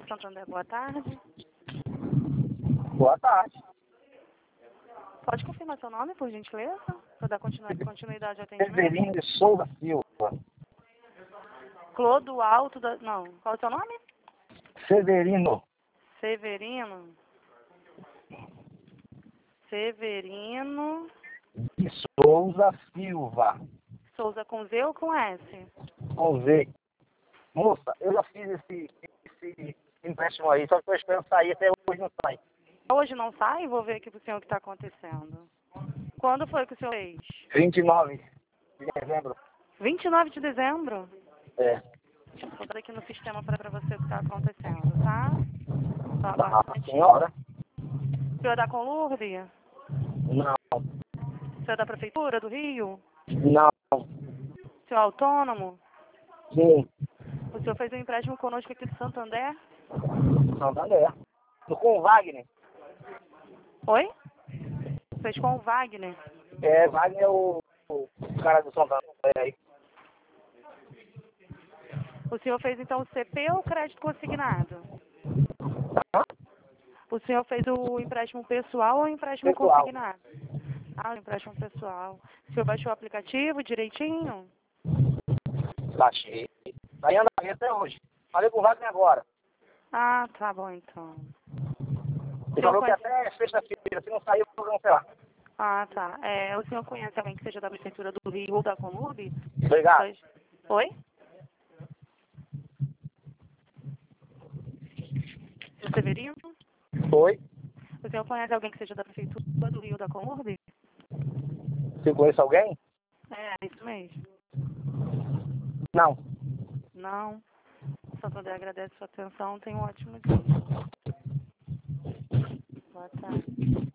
Banco Santander, boa tarde. Boa tarde. Pode confirmar seu nome, por gentileza? Para dar continuidade ao atendimento. Severino de Souza Silva. Clodoaldo da... Não, qual é o seu nome? Severino. Severino. Severino De Souza Silva. Souza com Z ou com S? Com Z. Moça, eu já fiz esse empréstimo aí, só que estou esperando sair, até hoje não sai. Hoje não sai? Vou ver aqui pro senhor o que está acontecendo. Quando foi que o senhor fez? 29 de dezembro. 29 de dezembro? É. Deixa eu botar aqui no sistema para você o que está acontecendo, tá? Só Da aguarda um minutinho. senhora? O senhor é da Conlurb? Não. O senhor é da Prefeitura do Rio? Não. O senhor é autônomo? Sim. O senhor fez um empréstimo conosco aqui do Santander? Santander. Tô com o Wagner. Oi? Fez com o Wagner? É, Wagner é o cara do Santander aí. O senhor fez então o CP ou crédito consignado? Hã? O senhor fez o empréstimo pessoal ou o empréstimo Pessoal. consignado? Ah, o empréstimo pessoal. O senhor baixou o aplicativo direitinho? Baixei. Aí anda aí até hoje. Falei com o Wagner agora. Ah, tá bom então. Ele falou que até sexta-feira, se não sair, eu vou cancelar. Ah, tá. O senhor conhece alguém que seja da Prefeitura do Rio ou da Conlurb? Obrigado. Oi? Seu Severino? Oi. O senhor conhece alguém que seja da Prefeitura do Rio ou da Conlurb? Você conhece alguém? É, isso mesmo. Não. Não. O Santander agradece sua atenção. Tenha um ótimo dia. Boa tarde.